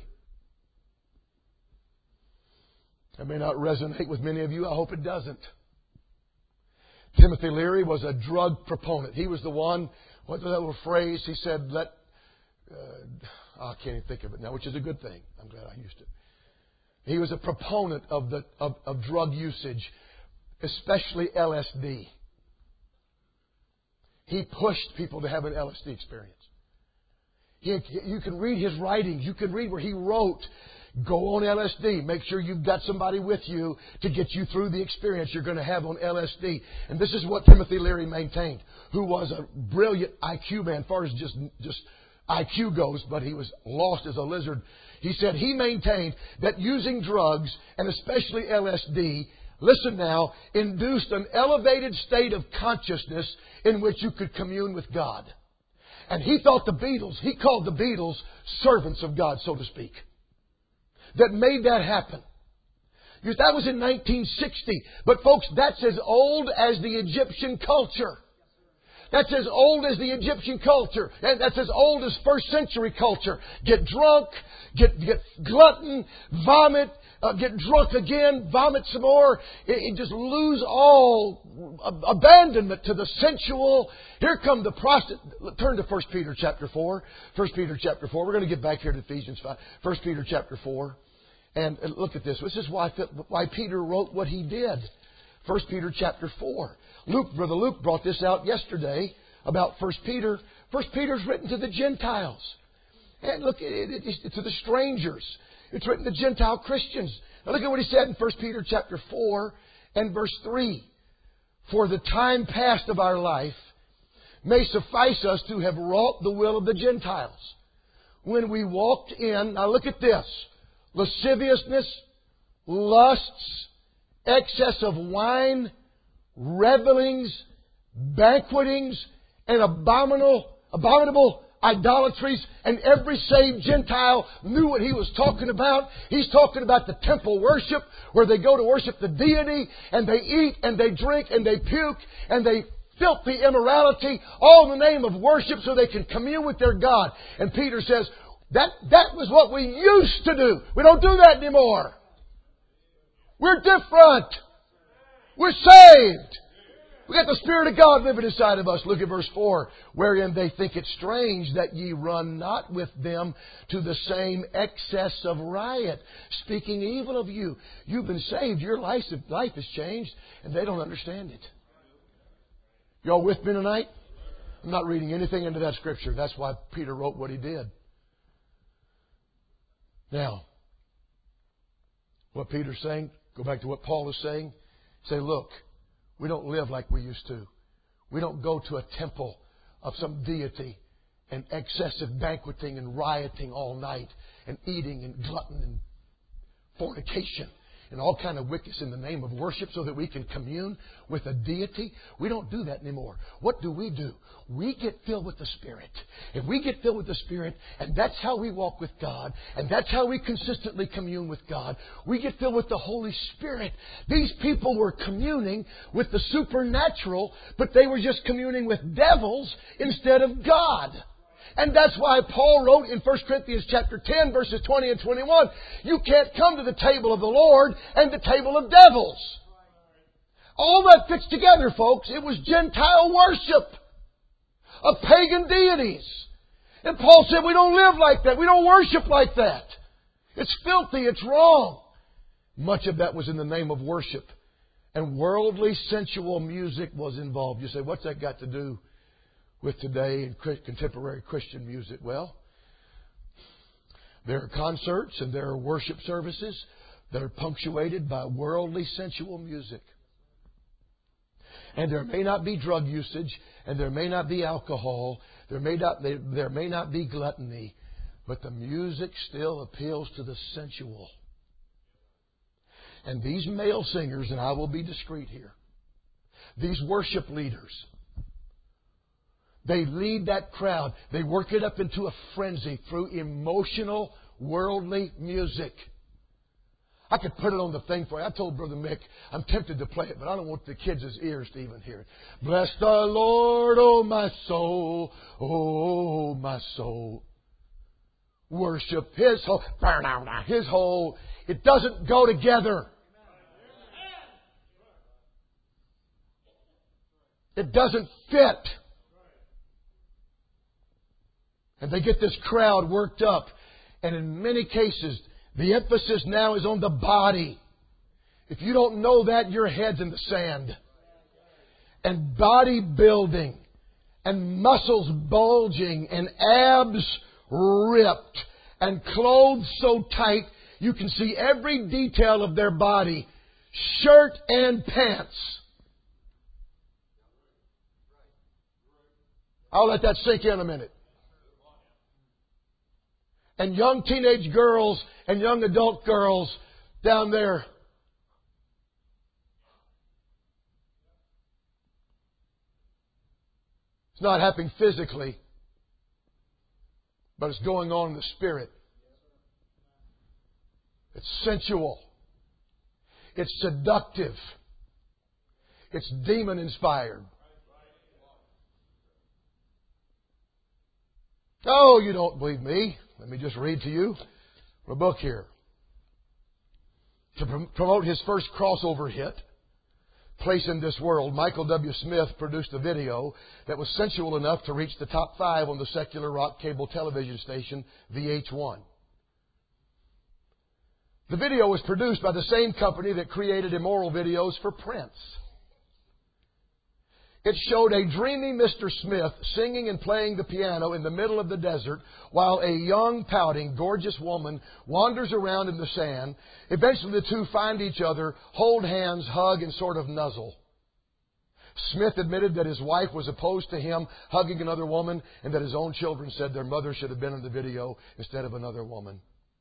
That may not resonate with many of you. I hope it doesn't. Timothy Leary was a drug proponent. He was the one, what's that little phrase? He said, I can't even think of it now, which is a good thing. I'm glad I used it. He was a proponent of drug usage, especially LSD. He pushed people to have an LSD experience. You can read his writings. You can read where he wrote, go on LSD. Make sure you've got somebody with you to get you through the experience you're going to have on LSD. And this is what Timothy Leary maintained, who was a brilliant IQ man, as far as just IQ goes, but he was lost as a lizard. He said he maintained that using drugs, and especially LSD, listen now, induced an elevated state of consciousness in which you could commune with God. And he thought he called the Beatles servants of God, so to speak, that made that happen. That was in 1960. But folks, that's as old as the Egyptian culture. That's as old as the Egyptian culture. And that's as old as first century culture. Get drunk, get glutton, vomit, get drunk again, vomit some more. It just lose all abandonment to the sensual. Here come the prostitute. Turn to 1 Peter chapter 4. 1 Peter chapter 4. We're going to get back here to Ephesians 5. 1 Peter chapter 4. And look at this. This is why Peter wrote what he did. 1 Peter chapter 4. Brother Luke brought this out yesterday about 1 Peter. 1 Peter's written to the Gentiles. And look, it's to the strangers. It's written to Gentile Christians. Now look at what he said in 1 Peter chapter 4 and verse 3. For the time past of our life may suffice us to have wrought the will of the Gentiles, when we walked in, now look at this, lasciviousness, lusts, excess of wine, revelings, banquetings, and abominable idolatries. And every saved Gentile knew what he was talking about. He's talking about the temple worship, where they go to worship the deity, and they eat, and they drink, and they puke, and they filthy immorality, all in the name of worship, so they can commune with their God. And Peter says, that was what we used to do. We don't do that anymore. We're different. We're saved. We got the Spirit of God living inside of us. Look at verse 4. Wherein they think it strange that ye run not with them to the same excess of riot, speaking evil of you. You've been saved. Your life has changed, and they don't understand it. Y'all with me tonight? I'm not reading anything into that scripture. That's why Peter wrote what he did. Now, what Peter's saying, go back to what Paul is saying. Say, look, we don't live like we used to. We don't go to a temple of some deity and excessive banqueting and rioting all night and eating and glutton and fornication. and all kind of wickedness in the name of worship so that we can commune with a deity. We don't do that anymore. What do? We get filled with the Spirit. If we get filled with the Spirit, and that's how we walk with God, and that's how we consistently commune with God, we get filled with the Holy Spirit. These people were communing with the supernatural, but they were just communing with devils instead of God. And that's why Paul wrote in 1 Corinthians chapter 10, verses 20 and 21, you can't come to the table of the Lord and the table of devils. All that fits together, folks. It was Gentile worship of pagan deities. And Paul said we don't live like that. We don't worship like that. It's filthy. It's wrong. Much of that was in the name of worship. And worldly, sensual music was involved. You say, what's that got to do with today and contemporary Christian music? Well, there are concerts and there are worship services that are punctuated by worldly, sensual music. And there may not be drug usage, and there may not be alcohol, there may not be gluttony, but the music still appeals to the sensual. And these male singers, and I will be discreet here, these worship leaders, they lead that crowd. They work it up into a frenzy through emotional, worldly music. I could put it on the thing for you. I told Brother Mick, I'm tempted to play it, but I don't want the kids' ears to even hear it. Bless the Lord, oh my soul, oh my soul. Worship His whole, His whole. It doesn't go together. It doesn't fit. And they get this crowd worked up. And in many cases, the emphasis now is on the body. If you don't know that, your head's in the sand. And bodybuilding and muscles bulging and abs ripped and clothes so tight you can see every detail of their body, shirt and pants. I'll let that sink in a minute. And young teenage girls and young adult girls down there. It's not happening physically, but it's going on in the spirit. It's sensual. It's seductive. It's demon-inspired. Oh, you don't believe me? Let me just read to you a book here. To promote his first crossover hit, Place in This World, Michael W. Smith produced a video that was sensual enough to reach the top 5 on the secular rock cable television station VH1. The video was produced by the same company that created immoral videos for Prince. It showed a dreamy Mr. Smith singing and playing the piano in the middle of the desert while a young, pouting, gorgeous woman wanders around in the sand. Eventually the two find each other, hold hands, hug, and sort of nuzzle. Smith admitted that his wife was opposed to him hugging another woman and that his own children said their mother should have been in the video instead of another woman.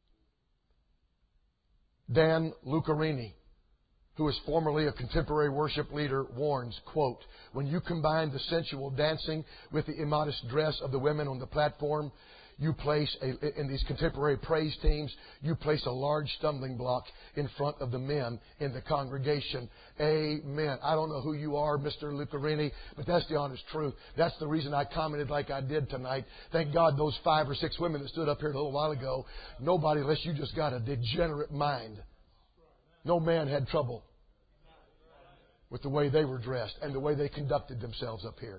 Dan Lucarini, who is formerly a contemporary worship leader, warns, quote, when you combine the sensual dancing with the immodest dress of the women on the platform, you place, in these contemporary praise teams, you place a large stumbling block in front of the men in the congregation. Amen. I don't know who you are, Mr. Lucarini, but that's the honest truth. That's the reason I commented like I did tonight. Thank God those 5 or 6 women that stood up here a little while ago, nobody, unless you just got a degenerate mind. No man had trouble with the way they were dressed and the way they conducted themselves up here.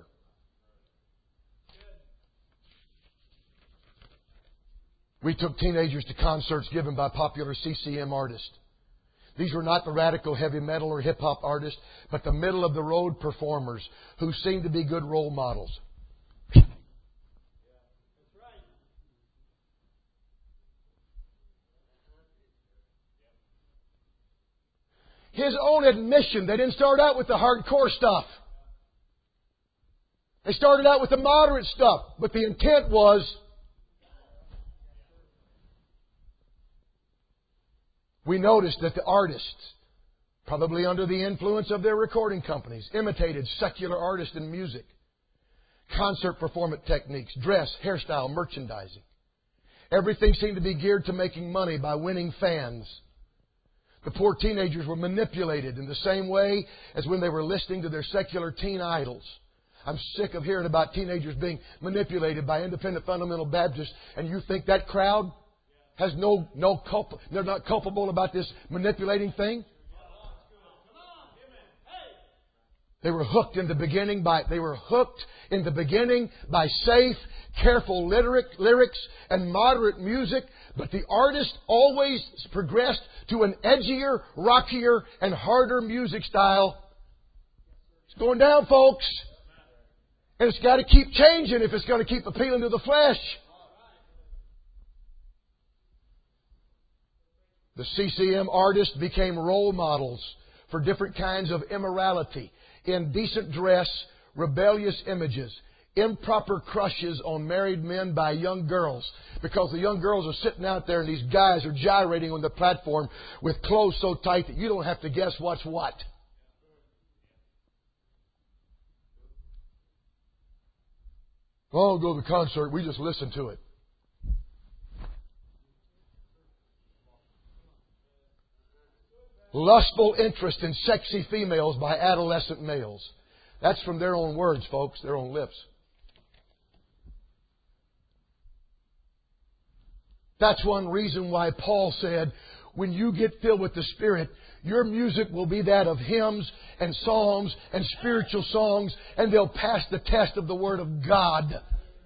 We took teenagers to concerts given by popular CCM artists. These were not the radical heavy metal or hip hop artists, but the middle of the road performers who seemed to be good role models. His own admission, they didn't start out with the hardcore stuff. They started out with the moderate stuff, but the intent was We noticed that the artists, probably under the influence of their recording companies, imitated secular artists in music, concert performance techniques, dress, hairstyle, merchandising. Everything seemed to be geared to making money by winning fans. The poor teenagers were manipulated in the same way as when they were listening to their secular teen idols. I'm sick of hearing about teenagers being manipulated by independent fundamental Baptists, and you think that crowd has no they're not culpable about this manipulating thing? They were hooked in the beginning by safe, careful lyrics and moderate music, but the artist always progressed to an edgier, rockier, and harder music style. It's going down, folks. And it's got to keep changing if it's going to keep appealing to the flesh. The CCM artists became role models for different kinds of immorality, indecent dress, rebellious images, improper crushes on married men by young girls. Because the young girls are sitting out there and these guys are gyrating on the platform with clothes so tight that you don't have to guess what's what. Oh, I'll go to the concert. We just listen to it. Lustful interest in sexy females by adolescent males. That's from their own words, folks, their own lips. That's one reason why Paul said, when you get filled with the Spirit, your music will be that of hymns and psalms and spiritual songs, and they'll pass the test of the Word of God.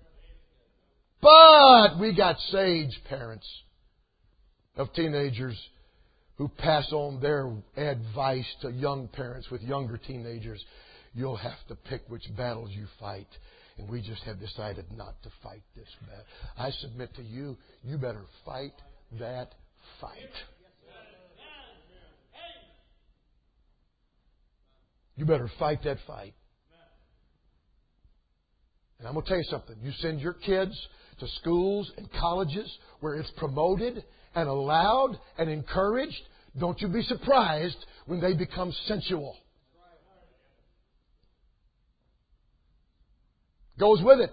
But we got sage parents of teenagers who pass on their advice to young parents with younger teenagers. You'll have to pick which battles you fight. And we just have decided not to fight this battle. I submit to you, you better fight that fight. You better fight that fight. And I'm going to tell you something. You send your kids to schools and colleges where it's promoted and allowed and encouraged. Don't you be surprised when they become sensual. Goes with it.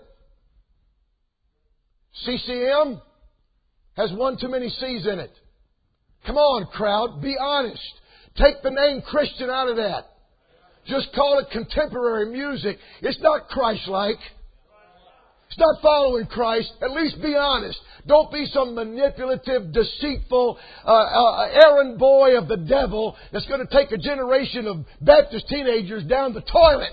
CCM has one too many C's in it. Come on, crowd, be honest. Take the name Christian out of that. Just call it contemporary music. It's not Christ-like. It's not following Christ. At least be honest. Don't be some manipulative, deceitful, errand boy of the devil that's going to take a generation of Baptist teenagers down the toilet.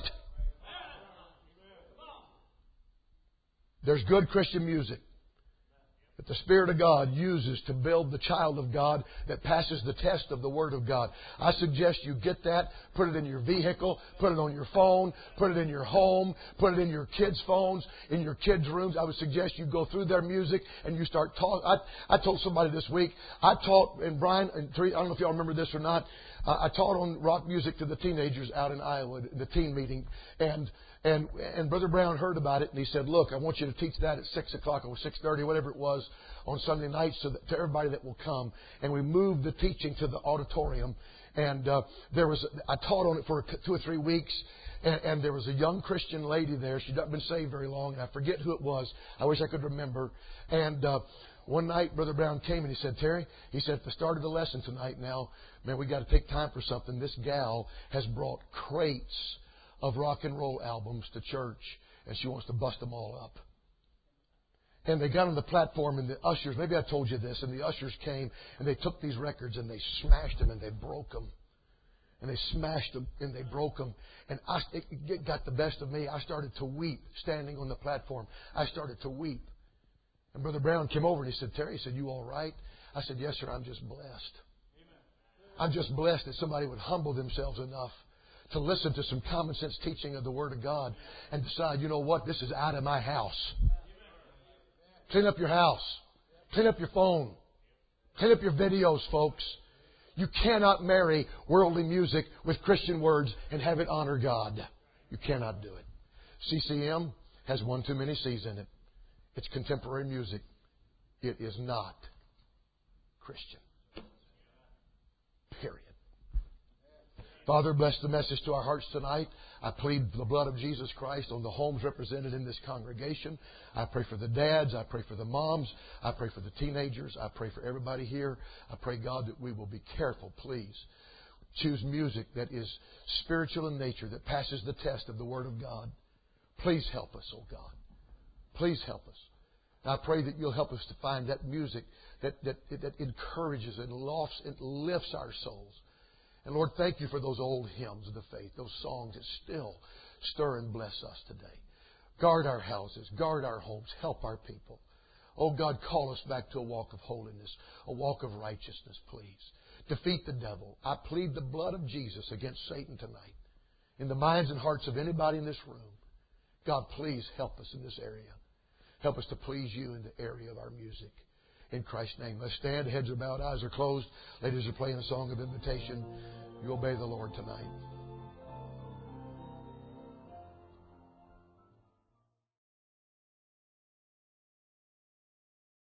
There's good Christian music that the Spirit of God uses to build the child of God that passes the test of the Word of God. I suggest you get that, put it in your vehicle, put it on your phone, put it in your home, put it in your kids' phones, in your kids' rooms. I would suggest you go through their music and you start talking. I told somebody this week, I taught, and Brian, I don't know if y'all remember this or not, I taught on rock music to the teenagers out in Iowa, the teen meeting, and Brother Brown heard about it, and he said, look, I want you to teach that at 6 o'clock or 6:30, whatever it was, on Sunday nights so that to everybody that will come. And we moved the teaching to the auditorium. And I taught on it for 2 or 3 weeks. And there was a young Christian lady there. She'd not been saved very long, and I forget who it was. I wish I could remember. And one night, Brother Brown came and he said, Terry, he said, at the start of the lesson tonight now, man, we got to take time for something. This gal has brought crates of rock and roll albums to church, and she wants to bust them all up. And they got on the platform, and the ushers, maybe I told you this, and the ushers came, and they took these records, and they smashed them, and they broke them. And they smashed them, and they broke them. And it got the best of me. I started to weep standing on the platform. I started to weep. And Brother Brown came over, and he said, Terry, he said, you all right? I said, yes, sir, I'm just blessed. I'm just blessed that somebody would humble themselves enough to listen to some common sense teaching of the Word of God and decide, you know what, this is out of my house. Clean up your house. Clean up your phone. Clean up your videos, folks. You cannot marry worldly music with Christian words and have it honor God. You cannot do it. CCM has one too many C's in it. It's contemporary music. It is not Christian. Period. Father, bless the message to our hearts tonight. I plead the blood of Jesus Christ on the homes represented in this congregation. I pray for the dads. I pray for the moms. I pray for the teenagers. I pray for everybody here. I pray, God, that we will be careful, please. Choose music that is spiritual in nature, that passes the test of the Word of God. Please help us, oh God. Please help us. And I pray that you'll help us to find that music that encourages and lifts our souls. And Lord, thank you for those old hymns of the faith, those songs that still stir and bless us today. Guard our houses, guard our homes, help our people. Oh God, call us back to a walk of holiness, a walk of righteousness, please. Defeat the devil. I plead the blood of Jesus against Satan tonight. In the minds and hearts of anybody in this room, God, please help us in this area. Help us to please you in the area of our music. In Christ's name, let's stand. Heads are bowed, eyes are closed. Ladies are playing a song of invitation. You obey the Lord tonight.